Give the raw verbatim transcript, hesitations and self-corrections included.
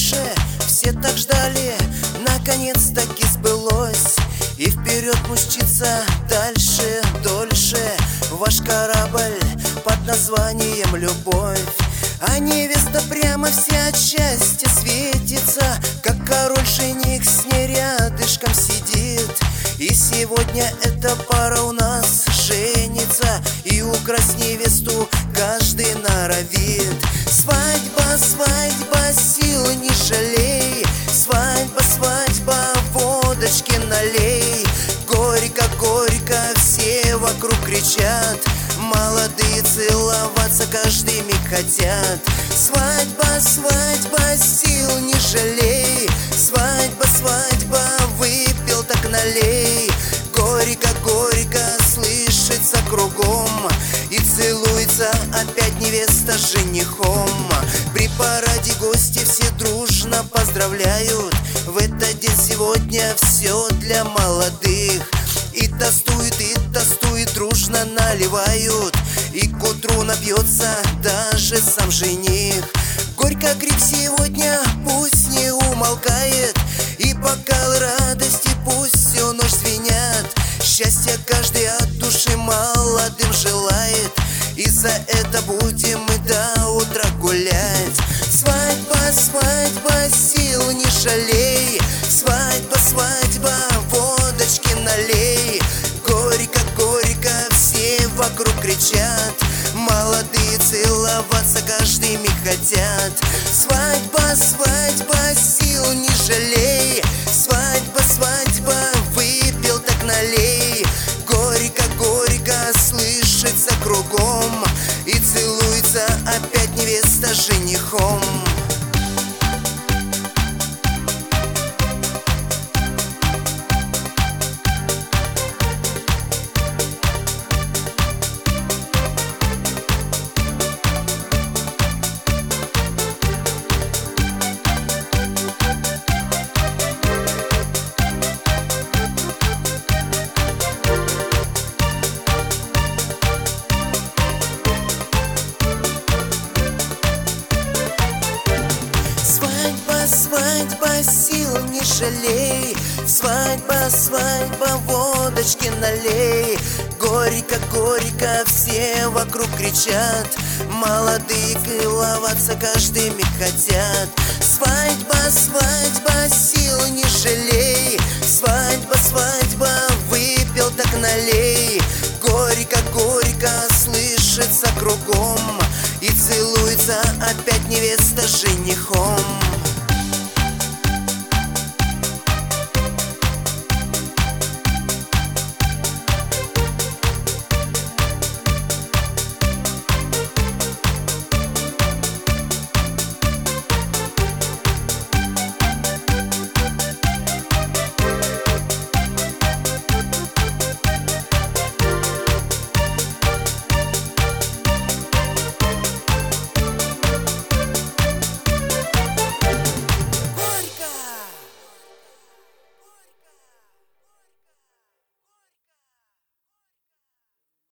дольше, все так ждали, наконец-таки сбылось. И вперед мчится дальше, дольше ваш корабль под названием любовь. А невеста прямо вся от счастья светится, как король жених с ней рядышком сидит. И сегодня эта пара у нас женится, и украсть невесту каждый норовит. Свадьба, свадьба, сил не жалей, свадьба, свадьба, водочки налей. Горько, горько, все вокруг кричат, молодые целоваться каждый миг хотят. Свадьба, свадьба, сил не жалей, свадьба, свадьба, выпил так налей. Горько, горько, слышится кругом, и целуется опять невеста с женихом. При параде гости все дружно поздравляют, в этот день сегодня все для молодых. И тостуют, и тостуют, дружно наливают, и к утру напьется даже сам жених. Горько крик сегодня пусть не умолкает, и бокалы радости пусть всю ночь звенят. Счастья каждый от души молодым желает, и за это будем мы до утра гулять. Свадьба, свадьба, сил не жалей, свадьба, свадьба, водочки налей. Горько, горько, все вокруг кричат, молодые целоваться каждый миг хотят. Свадьба, свадьба, сил не жалей, свадьба, свадьба, выпил так налей. Горько, горько, слышится кругом, и целуется опять невеста с женихом. Свадьба, сил не жалей, свадьба, свадьба, водочки налей. Горько, горько, все вокруг кричат, молодые целоваться каждый миг хотят. Свадьба, свадьба, сил не жалей, свадьба, свадьба, выпил так налей. Горько, горько, слышится кругом, и целуется опять невеста с женихом.